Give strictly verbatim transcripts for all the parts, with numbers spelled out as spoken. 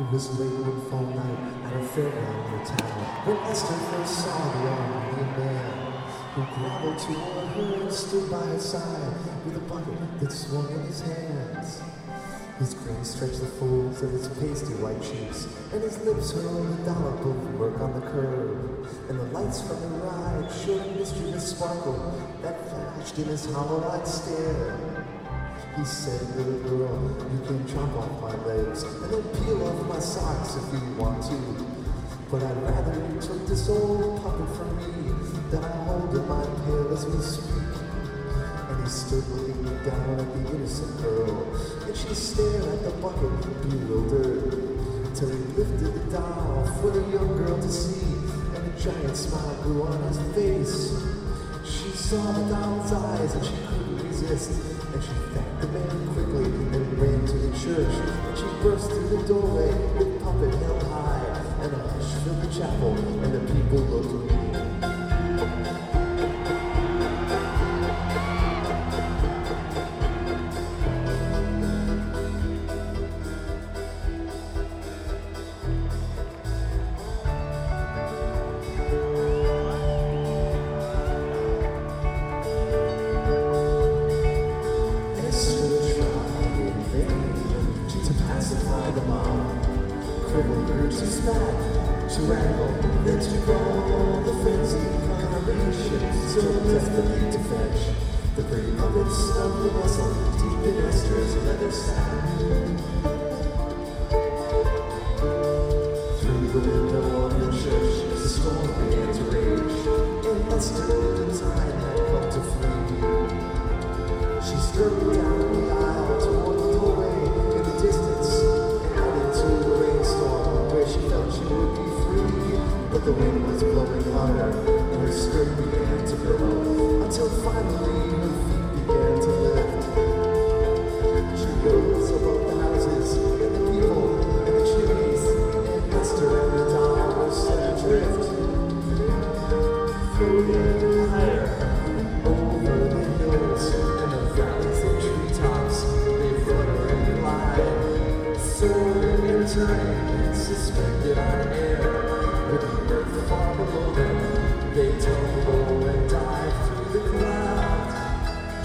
It was late one fall night at a fairground near town when Esther first saw the army man who grovelled toward her and stood by her side with a bucket that swung in his hands. His grin stretched the folds of his pasty white cheeks, and his lips hurled a dollop of murk on the curb, and the lights from the ride showed a mischievous sparkle that flashed in his hollow-eyed stare. He said, "Little girl, you can chop off my legs and then peel off my socks if you want to. But I'd rather you took this old puppet from me that I hold in my pail as we speak." And he stood looking down at the innocent girl, and she stared at the bucket, bewildered, till he lifted the doll for the young girl to see, and a giant smile grew on his face. She saw the doll's eyes and she couldn't resist, and she thanked the man quickly and ran to the church, and she burst through the doorway with puppet held high, and a hush filled the chapel, and the people looked mean. To spat, to wrangle, then to roll the frenzy combination, so desperately to fetch the pretty puppets of the muscle deep in Esther's leather sack. Through the window of the church, the storm began to rage, and Esther knew the time had come to flee. She strode down the aisle toward the doorway in the distance, and out into the rainstorm, where she felt she would be free. But the wind was blowing harder, and her skirt began to billow, until finally her feet began to lift. She rose above the houses, and the people, and the chimneys, and Esther and the doll were set adrift, floating higher over the hills and the valleys and treetops. They flutter and glide, soaring in terrain, suspended on air, with the earth far below them. They tumble and dive through the clouds.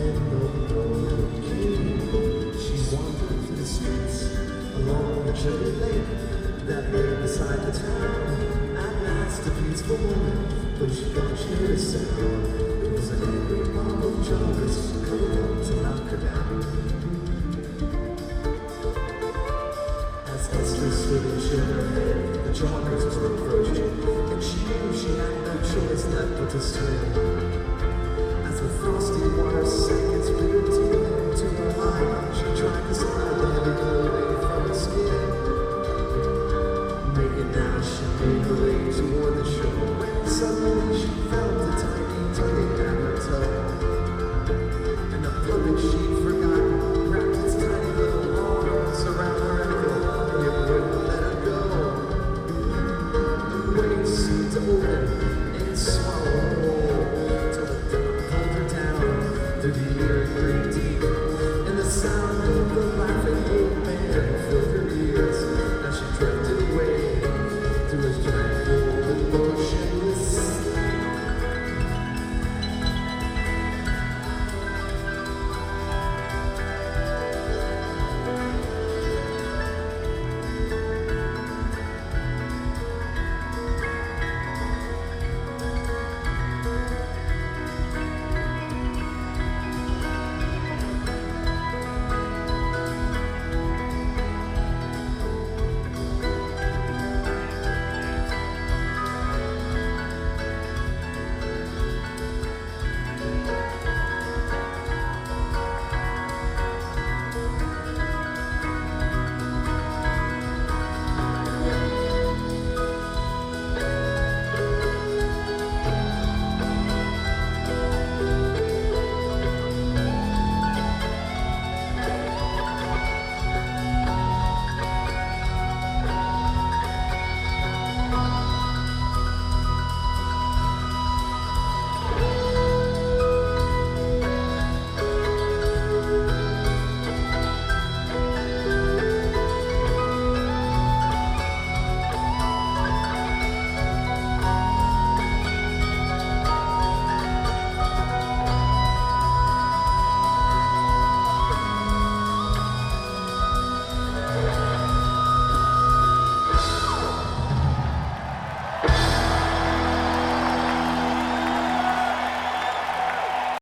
end of the road came. She wandered through the streets along the cherry lane that lay beside the town. At last a peaceful woman, but she thought she heard a sound. It was an angry mob of joggers coming up to knock her down. As Esther stood and shook her head, the joggers were approaching, and she knew she had no choice left but to swim. As the frosty water sank its real teeth to her eye, she tried to slide the heavy coat away from her skin. Naked now, she made her way toward the shore, when suddenly she felt the tide